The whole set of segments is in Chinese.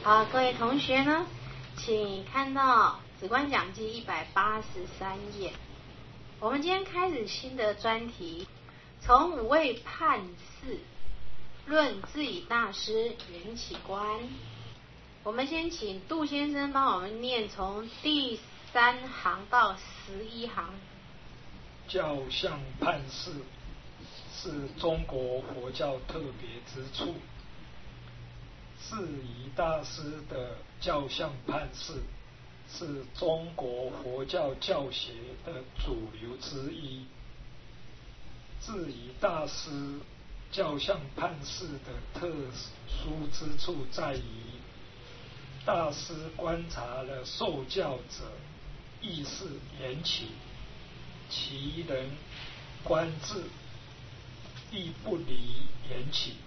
好，各位同学呢，请看到《紫观讲记》183页。我们今天开始新的专题，从五位判事论自己大师缘起观。我们先请杜先生帮我们念从第3行到11行。 教相判事是中国佛教特别之处。释疑大师的教相判事是中国佛教教学的主流之一。释疑大师教相判事的特殊之处在于，大师观察了受教者意识缘起，其人观智亦不离缘起。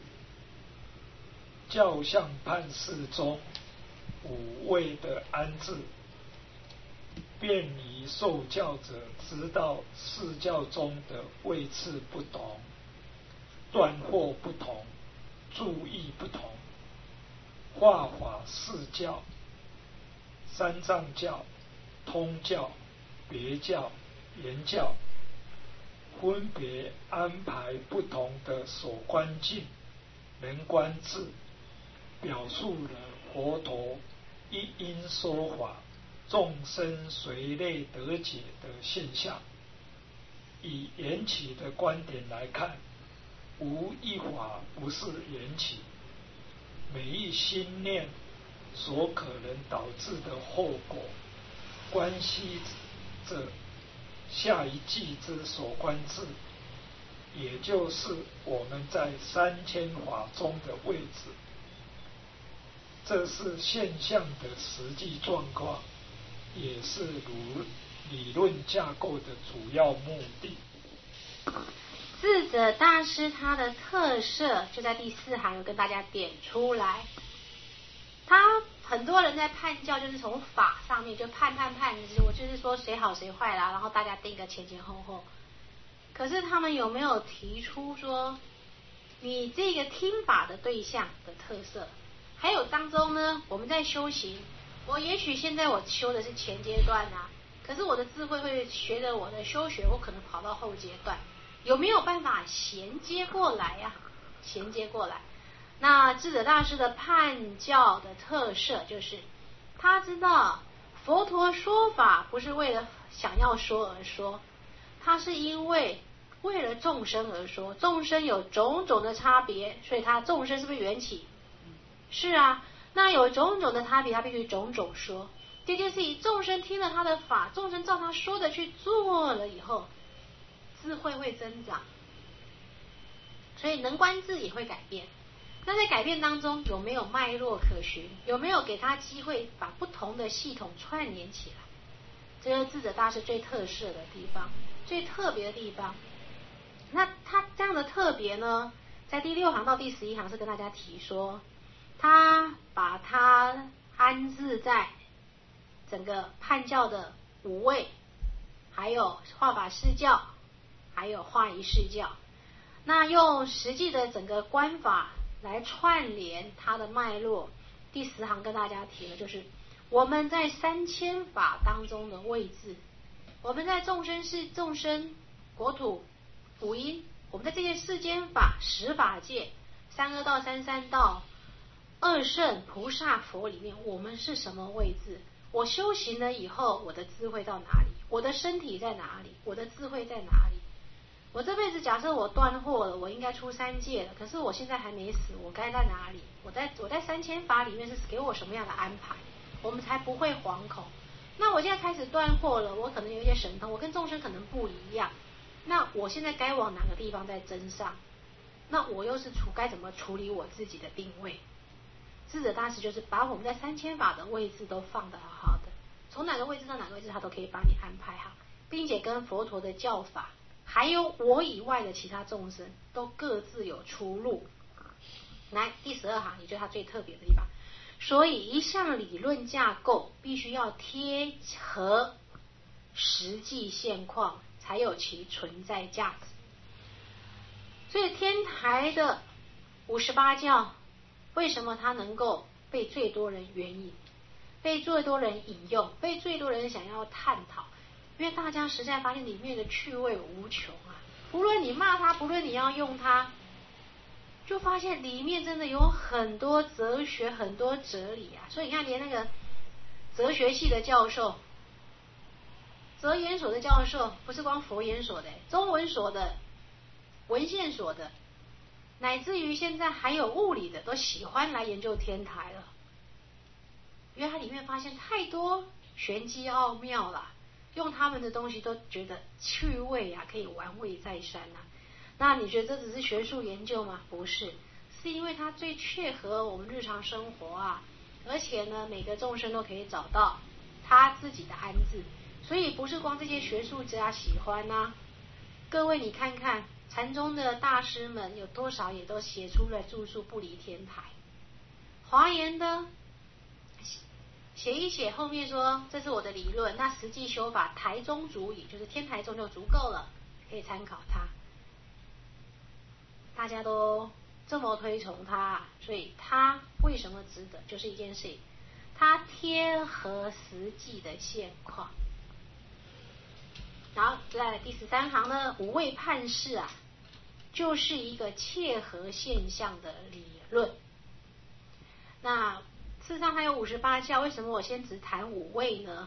教相判事中5位的安置，便于受教者知道释教中的位次不同，断惑不同，注意不同，化法释教、三藏教、通教、别教、圆教，分别安排不同的所观境、能观智，表述了佛陀一因说法，众生随类得解的现象。以缘起的观点来看，无一法不是缘起，每一心念所可能导致的后果，关系着下一际之所观智，也就是我们在3000法中的位置。这是现象的实际状况，也是理论架构的主要目的。 智者大师他的特色就在第4行有跟大家点出来。他很多人在判教就是从法上面就判，我就是说谁好谁坏啦，然后大家定个前后。可是他们有没有提出说，你这个听法的对象的特色？还有当中呢，我们在修行，我也许现在我修的是前阶段啊，可是我的智慧会随着我的修学，我可能跑到后阶段，有没有办法衔接过来啊？衔接过来。那智者大师的判教的特色就是，他知道佛陀说法不是为了想要说而说，他是因为了众生而说，众生有种种的差别，所以他众生是不是缘起？是啊，那有种种的差别，他必须种种说。这件事情，众生听了他的法，众生照他说的去做了以后，智慧会增长，所以能观智也会改变。那在改变当中，有没有脉络可循？有没有给他机会把不同的系统串联起来？这是智者大师最特色的地方，最特别的地方。那他这样的特别呢，在第6行到第11行是跟大家提说，他把它安置在整个判教的5位，还有化法释教，还有化仪释教。那用实际的整个观法来串联它的脉络。第10行跟大家提了，就是我们在3000法当中的位置，我们在众生国土五阴，我们在这些世间法10法界32道33道二圣菩萨佛里面，我们是什么位置？我修行了以后，我的智慧到哪里？我的身体在哪里？我的智慧在哪里？我这辈子假设我断惑了，我应该出3界了，可是我现在还没死，我该在哪里？我在3000法里面是给我什么样的安排？我们才不会惶恐。那我现在开始断惑了，我可能有一些神通，我跟众生可能不一样。那我现在该往哪个地方在增上？那我又是该怎么处理我自己的定位？智者大师就是把我们在3000法的位置都放得好好的，从哪个位置到哪个位置他都可以帮你安排好，并且跟佛陀的教法还有我以外的其他众生都各自有出路。来，第12行也就是他最特别的地方。所以一项理论架构必须要贴合实际现况，才有其存在价值。所以天台的58教为什么它能够被最多人援引，被最多人引用，被最多人想要探讨，因为大家实在发现里面的趣味无穷啊！不论你骂它，不论你要用它，就发现里面真的有很多哲学，很多哲理啊！所以你看，连那个哲学系的教授、哲研所的教授，不是光佛研所的，中文所的、文献所的，乃至于现在还有物理的，都喜欢来研究天台了，因为它里面发现太多玄机奥妙了，用他们的东西都觉得趣味啊，可以玩味再三啊。那你觉得这只是学术研究吗？不是，是因为它最切合我们日常生活啊，而且呢，每个众生都可以找到他自己的安置，所以不是光这些学术家喜欢啊。各位你看看禅宗的大师们有多少也都写出了著述不离天台，华严的写一写，后面说这是我的理论，那实际修法台中足矣，就是天台宗就足够了，可以参考它。大家都这么推崇它，所以它为什么值得？就是一件事情，它贴合实际的现况。然后在第13行呢，五位判事啊，就是一个切合现象的理论。那事实上还有58教，为什么我先只谈五位呢？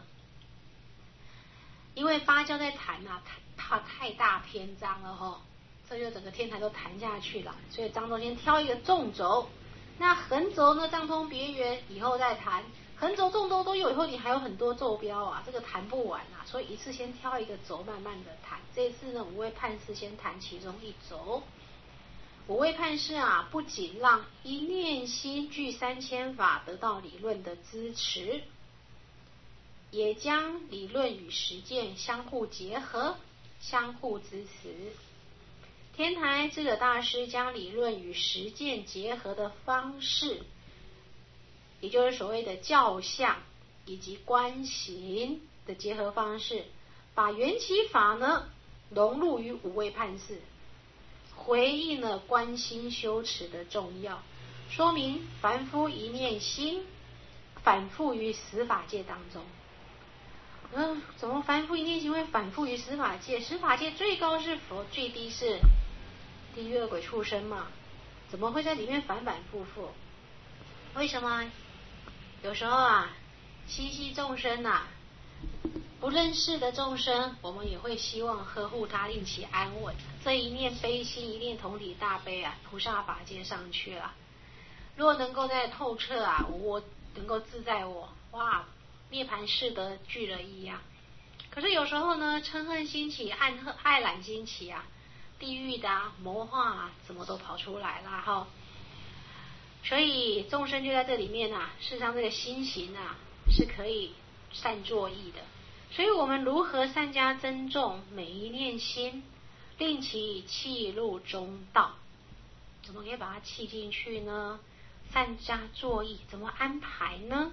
因为8教在谈啊，怕太大篇章了齁，这就整个天台都谈下去了，所以张宗先挑一个纵轴，那横轴呢，藏通别圆以后再谈，横轴纵轴都有以后，你还有很多坐标啊，这个谈不完啊，所以一次先挑一个轴慢慢的谈。这一次呢，五位判事先谈其中一轴。五位判事啊，不仅让一念心具3000法得到理论的支持，也将理论与实践相互结合，相互支持。天台智者大师将理论与实践结合的方式，也就是所谓的教相以及观行的结合方式，把缘起法呢融入于五位判事，回应了观心修持的重要，说明凡夫一念心反复于十法界当中。怎么凡夫一念心会反复于十法界？十法界最高是佛，最低是地狱恶鬼畜生嘛？怎么会在里面反反复复？为什么？有时候啊，嬉戏众生啊，不认识的众生，我们也会希望呵护他，令其安稳。这一念悲心，一念同体大悲啊，菩萨法界上去了。若能够在透彻啊，我能够自在我，哇，涅槃誓得具了一样。可是有时候呢，嗔恨兴起，爱染兴起啊，地狱的啊，魔化啊，怎么都跑出来了哈。所以众生就在这里面啊，事实上这个心行啊是可以善作意的。所以我们如何善加珍重每一念心，令其契入中道？怎么可以把它契进去呢？善加作意，怎么安排呢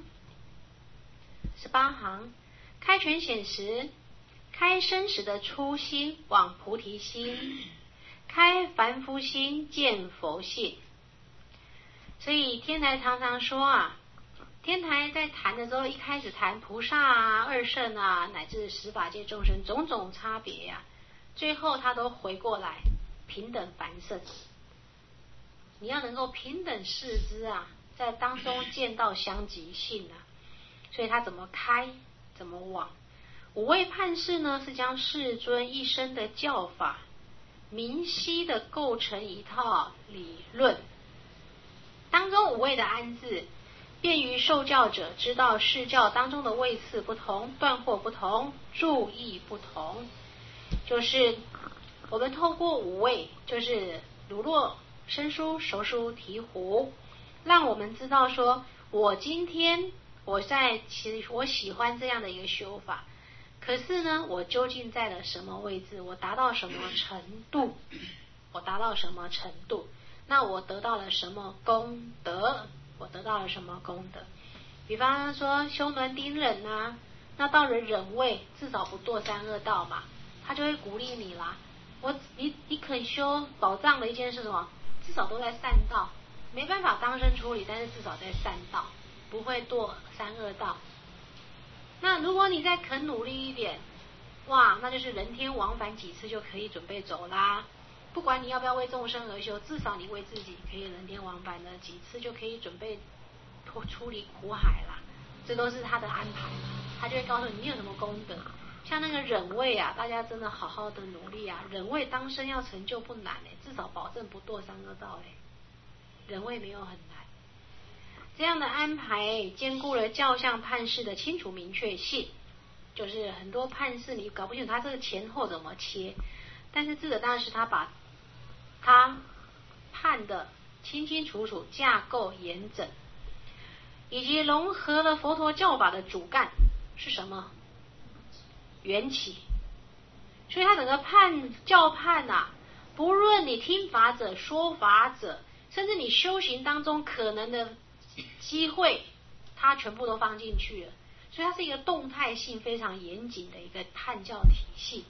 ？18行，开权显实，开生时的初心往菩提心，开凡夫心见佛性。所以天台常常说啊，天台在谈的时候，一开始谈菩萨啊、二圣啊，乃至十法界众生种种差别啊，最后他都回过来平等凡圣。你要能够平等视之啊，在当中见到相即性啊，所以他怎么开，怎么往。五位判事呢，是将世尊一生的教法明晰的构成一套理论，当中五位的安置，便于受教者知道释教当中的位次不同，断惑不同，注意不同。就是我们透过五位，就是如若生疏、熟疏、醍醐，让我们知道说，我今天其实我喜欢这样的一个修法，可是呢，我究竟在了什么位置？我达到什么程度？我达到什么程度？那我得到了什么功德？我得到了什么功德？比方说修暖顶忍啊，那到了忍位，至少不堕三恶道嘛，他就会鼓励你啦。你肯修保障的一件事什么？至少都在善道，没办法当生处理，但是至少在善道。 不会堕三恶道。那如果你再肯努力一点，哇，那就是人天往返几次就可以准备走啦。不管你要不要为众生而修，至少你为自己可以人天往返的几次就可以准备出离苦海啦。这都是他的安排，他就会告诉你有什么功德。像那个忍位啊，大家真的好好的努力啊，忍位当生要成就不难至少保证不堕三恶道忍位没有很难。这样的安排兼顾了教相判事的清楚明确性，就是很多判事你搞不清楚他这个前后怎么切，但是智者大师他把他判的清清楚楚，架构严整，以及融合了佛陀教法的主干是什么？缘起。所以他整个教判不论你听法者、说法者，甚至你修行当中可能的机会，他全部都放进去了。所以它是一个动态性非常严谨的一个判教体系。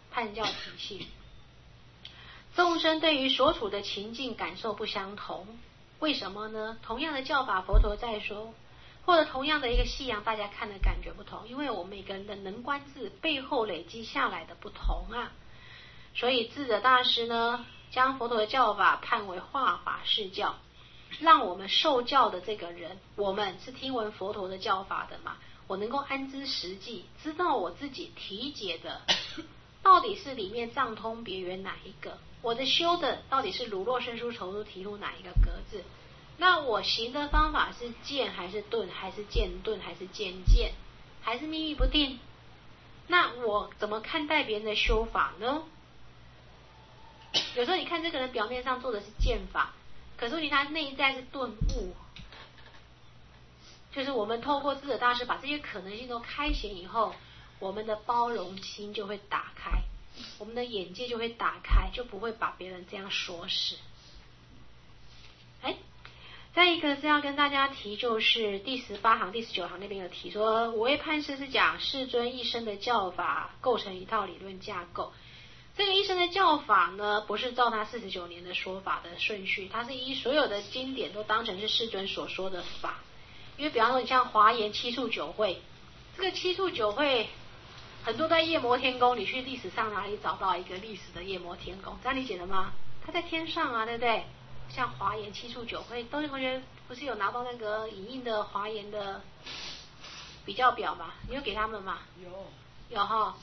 众生对于所处的情境感受不相同，为什么呢？同样的教法，佛陀在说，或者同样的一个夕阳，大家看的感觉不同，因为我们每个人的能观智背后累积下来的不同所以智者大师呢，将佛陀的教法判为化法释教，让我们受教的这个人，我们是听闻佛陀的教法的嘛，我能够安知实际，知道我自己体解的到底是里面藏通别圆哪一个，我的修的到底是如落胜疏稠疏提呼哪一个格子，那我行的方法是见还是顿，还是见顿，还是见见，还是秘密不定？那我怎么看待别人的修法呢？有时候你看这个人表面上做的是见法，可是他内在是顿悟。就是我们透过智者大师把这些可能性都开显以后，我们的包容心就会打开，我们的眼界就会打开，就不会把别人这样锁死。再一个是要跟大家提，就是第18行、第19行那边有提说，五位判事是讲世尊一生的教法构成一套理论架构。这个一生的教法呢，不是照他49年的说法的顺序，它是依所有的经典都当成是世尊所说的法。因为比方说你像华严七处九会，这个七处九会很多在夜摩天宫，你去历史上哪里找到一个历史的夜摩天宫？这样理解了吗？它在天上对不对？像华严七处九会，都是同学不是有拿到那个影印的华严的比较表吗？你有给他们吗？有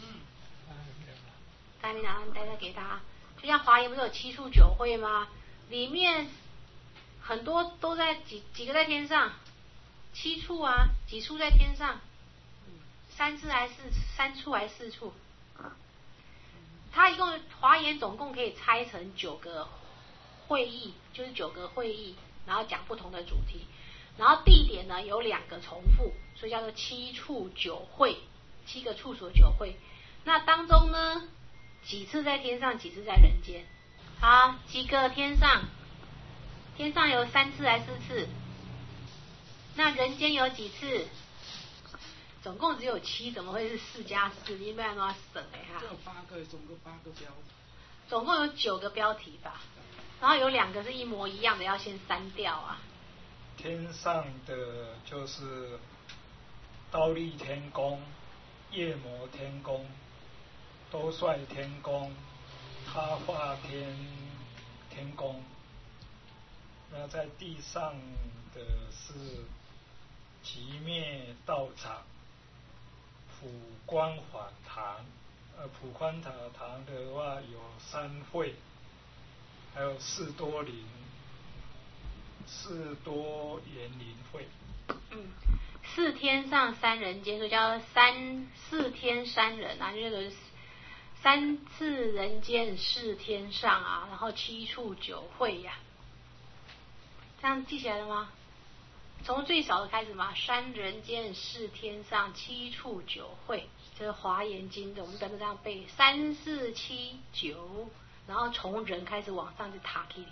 带你拿带给他。就像华严不是有七处九会吗？里面很多都在几个在天上，7处几处在天上，3处还是4处？它一共华严总共可以拆成9个会议，就是9个会议，然后讲不同的主题，然后地点呢有2个重复，所以叫做7处9会，7个处所9会。那当中呢，几次在天上，几次在人间？几个天上？天上有3次还是4次？那人间有几次？总共只有7，怎么会是4加4？你不然都要省这有8个，总共8个标题。 总共有9个标题吧，然后有2个是一模一样的，要先删掉天上的就是忉利天宫、夜摩天宫、兜率天宫、他化天宫。那在地上的是寂灭道场、普光法堂。普光法堂的话有3会，还有士多园林会。 4天上3人间，所以叫4天3人就是3次人间4天上然后7处9会这样记起来了吗？从最少的开始嘛，3人间4天上7处9会，这是华严经的，我们等着这样背，3、4、7、9，然后从人开始往上就塔起里。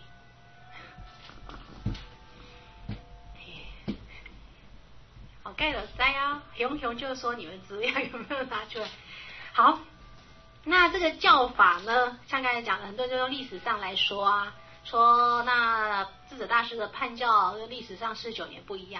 好，盖了灾熊就说你们资料有没有拿出来？好，那这个教法呢，像刚才讲的，很多人就用历史上来说说那智者大师的判教跟历史上49年不一样。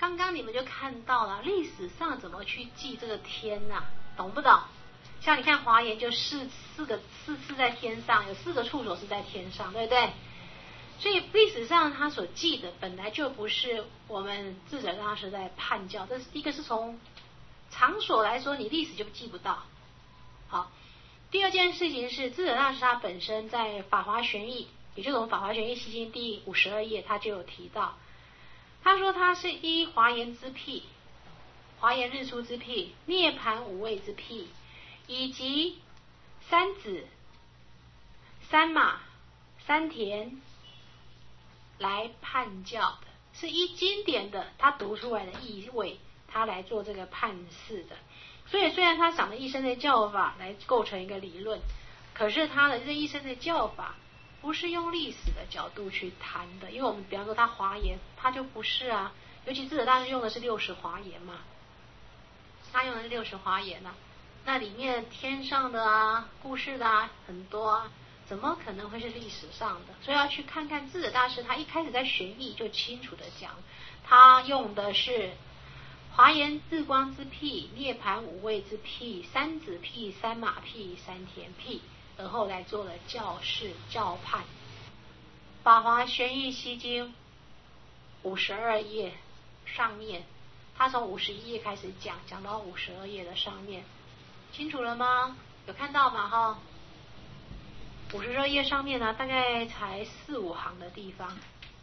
刚刚你们就看到了历史上怎么去记这个天啊，懂不懂？像你看华严就四次在天上，有4个处所是在天上，对不对？所以历史上他所记的本来就不是我们智者大师在判教，这是一个是从场所来说，你历史就记不到。好，第二件事情是智者大师他本身在法华玄义，也就是我们法华玄义西经第52页，他就有提到，他说他是依华严之辟、华严日出之辟、涅盘五位之辟，以及三子、三马、三田来判教的，是依经典的他读出来的意味，他来做这个判释的。所以虽然他想了一生的教法来构成一个理论，可是他的这一生的教法不是用历史的角度去谈的，因为我们比方说他华严，他就不是啊，尤其智者大师用的是60华严嘛，他用的是60华严啊，那里面天上的啊、故事的啊很多啊，怎么可能会是历史上的？所以要去看看智者大师他一开始在玄义就清楚的讲，他用的是华严日光之辟、涅盘五位之辟、三子辟、三马辟、三田辟，而后来做了教示教判。法华玄义西经52页上面，他从51页开始讲到52页的上面，清楚了吗？有看到吗？哈，52页上面呢，大概才4、5行的地方。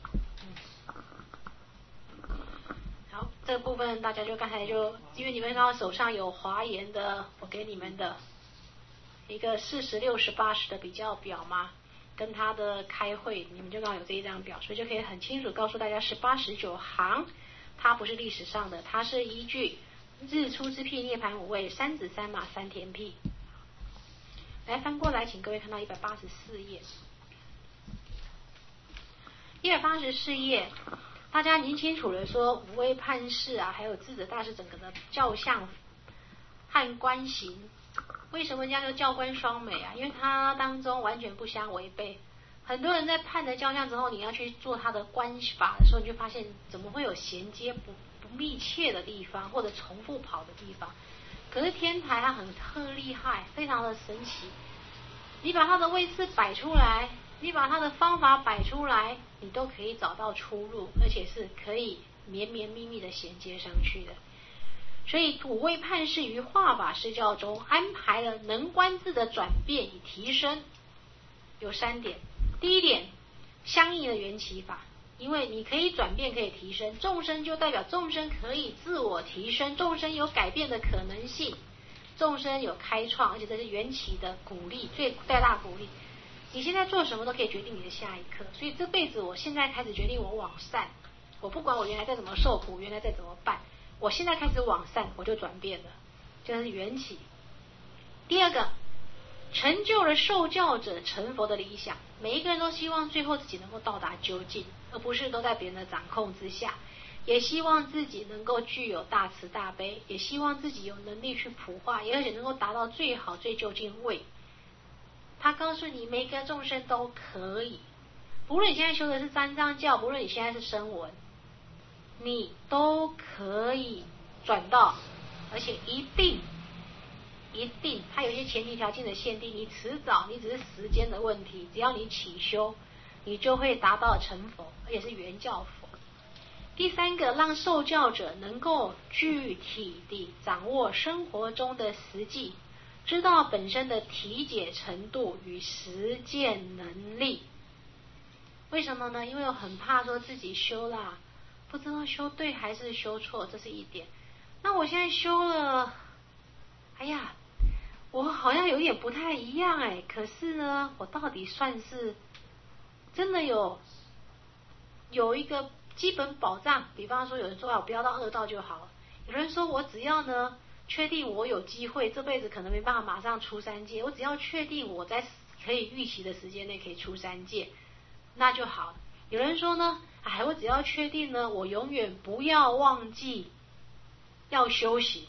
好，这个部分大家就刚才就，因为你们刚刚手上有华严的，我给你们的一个40、60、80的比较表嘛，跟他的开会，你们就刚好有这一张表，所以就可以很清楚告诉大家18、19行，它不是历史上的，它是依据日出之辟、涅盘五位、三子三马三田辟。来翻过来，请各位看到184页。184页，大家已经清楚了说五位判释啊，还有智者大师整个的教相和观行。为什么叫做教观双美啊？因为它当中完全不相违背。很多人在判了教相之后，你要去做他的观法的时候，你就发现怎么会有衔接不密切的地方，或者重复跑的地方。可是天台它很特厉害，非常的神奇。你把它的位置摆出来，你把它的方法摆出来，你都可以找到出路，而且是可以绵绵密密的衔接上去的。所以五位判释于化法释教中安排了能观字的转变以提升，有3点。第一点，相应的缘起法，因为你可以转变，可以提升，众生就代表众生可以自我提升，众生有改变的可能性，众生有开创，而且这是缘起的鼓励，最大鼓励。你现在做什么都可以决定你的下一刻，所以这辈子我现在开始决定我往善，我不管我原来再怎么受苦，原来再怎么办，我现在开始往善，我就转变了，这是缘起。第二个，成就了受教者成佛的理想，每一个人都希望最后自己能够到达究竟，而不是都在别人的掌控之下，也希望自己能够具有大慈大悲，也希望自己有能力去普化，也而且能够达到最好最究竟位。他告诉你每个众生都可以，不论你现在修的是三藏教，不论你现在是声闻，你都可以转到，而且一定，它有一些前提条件的限定，你迟早，你只是时间的问题，只要你起修，你就会达到成佛，而且是原教佛。第三个，让受教者能够具体地掌握生活中的实际，知道本身的体解程度与实践能力。为什么呢？因为我很怕说自己修啦，不知道修对还是修错，这是一点。那我现在修了，哎呀，我好像有点不太一样哎，可是呢，我到底算是真的有一个基本保障？比方说，有人说我不要到恶道就好了，有人说我只要呢确定我有机会，这辈子可能没办法马上出三界，我只要确定我在可以预期的时间内可以出三界，那就好。有人说呢，我只要确定呢，我永远不要忘记要修行，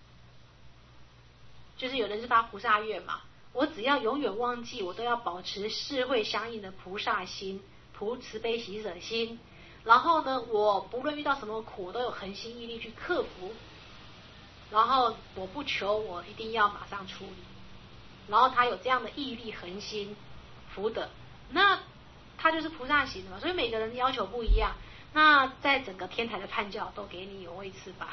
就是有人是发菩萨愿嘛，我只要永远忘记，我都要保持世会相应的菩萨心、慈悲喜舍心， 然后呢，我不论遇到什么苦，我都有恒心毅力去克服。然后我不求我一定要马上处理，然后他有这样的毅力、恒心、福德，那他就是菩萨行的嘛。所以每个人要求不一样。那在整个天台的判教都给你有位次摆，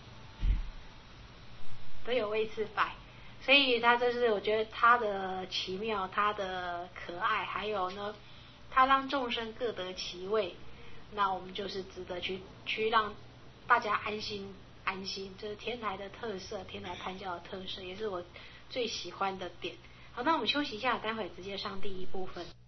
都有位次摆，所以他这是我觉得他的奇妙，他的可爱，还有呢，他让众生各得其位。那我们就是值得去让大家安心，这是天台的特色，天台判教的特色，也是我最喜欢的点。好，那我们休息一下，待会直接上第一部分。